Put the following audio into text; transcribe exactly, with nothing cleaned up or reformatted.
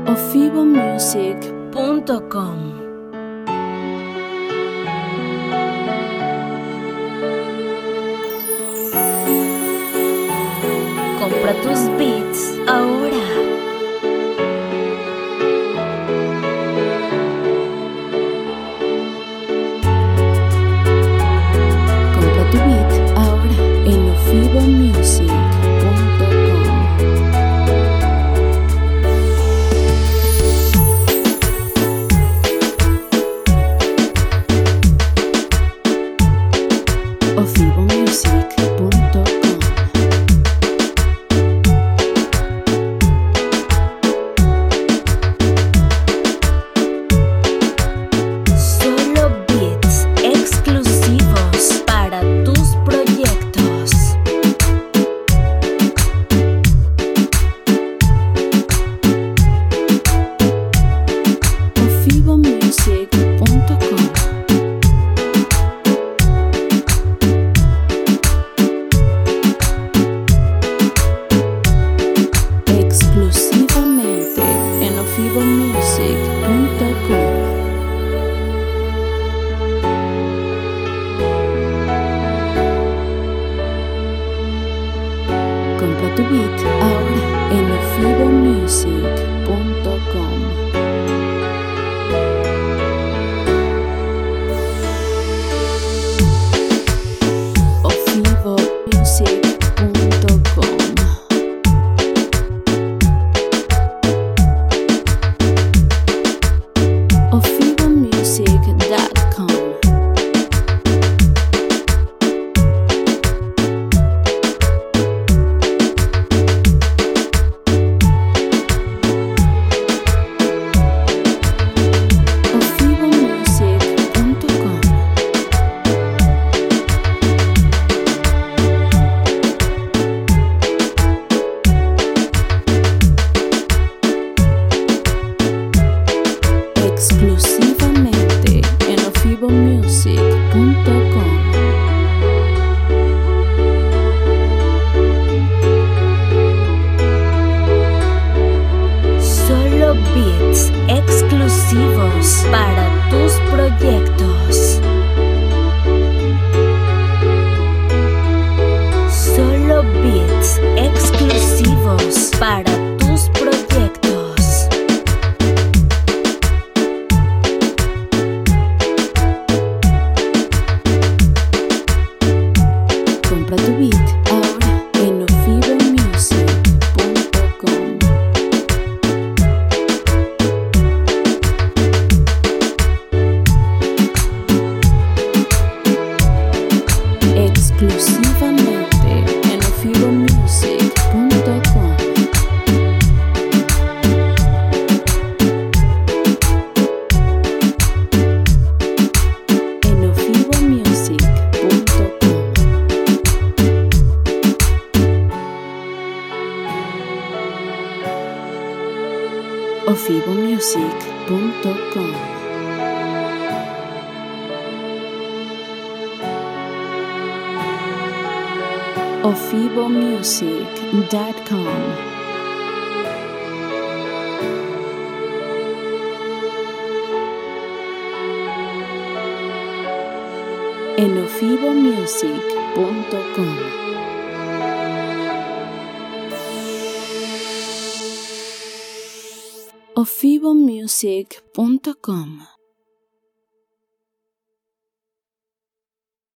ofibo music punto com. Compra tus beats ahora. Compra tu beat ahora en ofibo music punto com. ofibo music punto com. Solo beats exclusivos para tus proyectos. ofibo music punto com. Exclusivamente en ofibo music punto com. Compra tu beat ahora en ofibo music punto com. ofibo music punto com. ofibo music punto com. ofibo music punto com. Exclusivamente en ofibo music punto com. Solo beats exclusivos para tus proyectos. Solo beats exclusivos para tus proyectos. Compra tu beat ahora en ofibo music punto com. Exclusivamente en ofibo music punto com. En ofibo music punto com. ofibo music punto com. ofibo music punto com. En ofibo music punto com. ofibo music punto com.